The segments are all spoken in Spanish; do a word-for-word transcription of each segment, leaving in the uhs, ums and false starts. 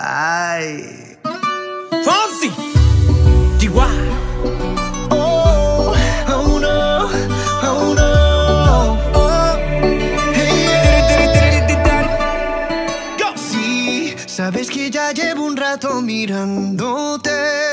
Ay. Fonsi, Chihuahua. Oh, oh no, oh no. Oh, hey. Sí, sabes que ya llevo un rato mirándote.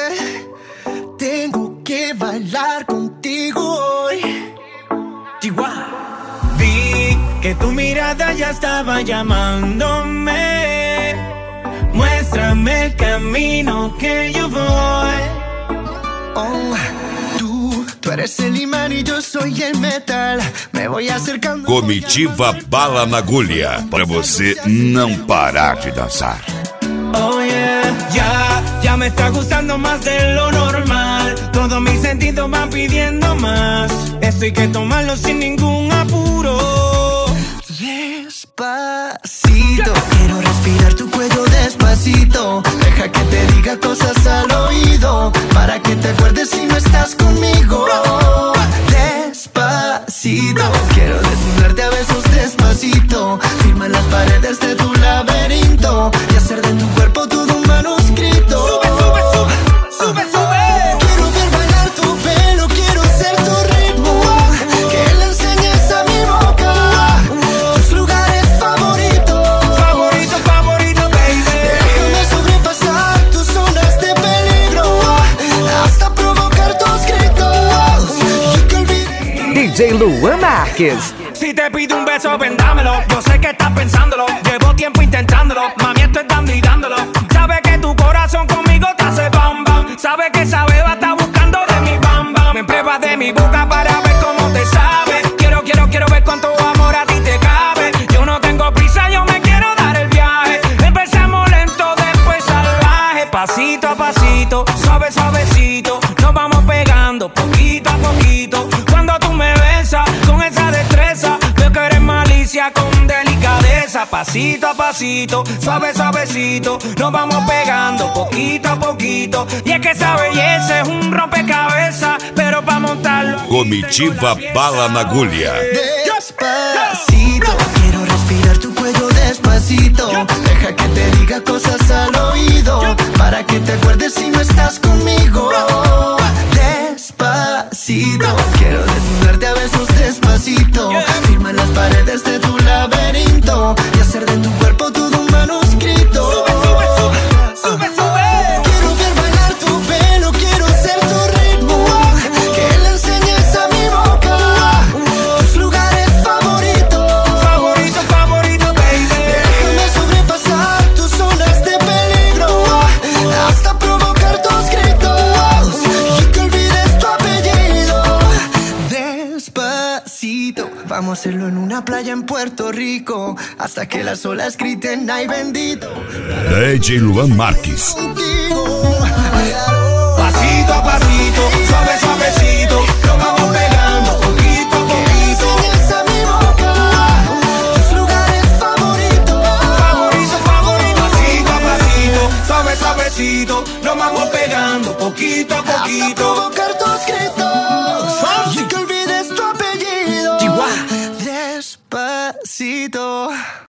Tengo que bailar contigo hoy. Chihuahua. Vi que tu mirada ya estaba llamándome. Muéstrame el camino que yo voy. Oh, tú, tú eres el imán y yo soy el metal. Me voy acercando. Comitiva Bala na Agulha, pra você não parar de dançar. Oh yeah, ya, ya me está gustando más de lo normal. Todos mis sentidos van pidiendo más. Esto hay que tomarlo sin ningún apuro. Despacito, quiero respirar tu cuello despacito. Deja que te diga cosas al oído, para que te acuerdes si no estás conmigo. Despacito, quiero desnudarte a besos despacito. Firma en las paredes de tu laberinto y hacer de tu cuerpo todo un manuscrito. Sube, sube, sube, sube, sube. Quiero ver bailar tu pelo, quiero ser tu ritmo. Que le enseñes a mi boca tus lugares favoritos. Favorito, favorito, baby. Déjame sobrepasar tus zonas de peligro hasta provocar tus gritos y que olvides. D J Luan Marques. Si te pido un beso, vendámelo. Yo sé que estás pensándolo. Llevo tiempo intentándolo. Mami, esto es dando y dándolo. Sabe que tu corazón conmigo te hace bam bam. Sabe que esa beba está buscando de mi bam bam. Me pruebas de mi boca para ver cómo te sabe. Quiero, quiero, quiero ver cuánto amor a ti te cabe. Yo no tengo prisa, yo me quiero dar el viaje. Empecemos lento, después salvaje. Pasito a pasito, suave, suavecito. Nos vamos pegando poquito a poquito. Cuando tú me besas con esa destreza, veo que eres malicia con delicadeza. Pasito a pasito, suave, suavecito. Nos vamos pegando poquito a poquito. Y es que esa belleza es un rompecabezas, pero pa' montarlo. Comitiva Bala na Agulha. Despacito, quiero respirar tu cuello despacito. Deja que te diga cosas al oído, para que te acuerdes si no estás conmigo. Despacito, quiero desnudarte a besos despacito. Firma en las paredes de tu laberinto y hacer de tu cuerpo todo un manuscrito. Sube, sube, sube, sube, sube. Quiero ver bailar tu pelo, quiero ser tu ritmo. Que le enseñes a mi boca tus lugares favoritos. Favorito, favorito, baby. Déjame sobrepasar tus zonas de peligro hasta provocar tus gritos y que olvides tu apellido. Despacito, vamos a hacerlo en una playa en Puerto Rico hasta que las olas griten ay bendito. D J Luan Marques. Contigo. Pasito a pasito, suave, suavecito. Nos vamos pegando poquito a poquito. Enseñas a mi boca tus lugares favoritos. Favorito, favorito. Pasito a pasito, suave, suavecito. Nos vamos pegando poquito a Hasta poquito. provocar tus gritos Fonsi. y que olvides tu apellido. Chihuahua. Despacito.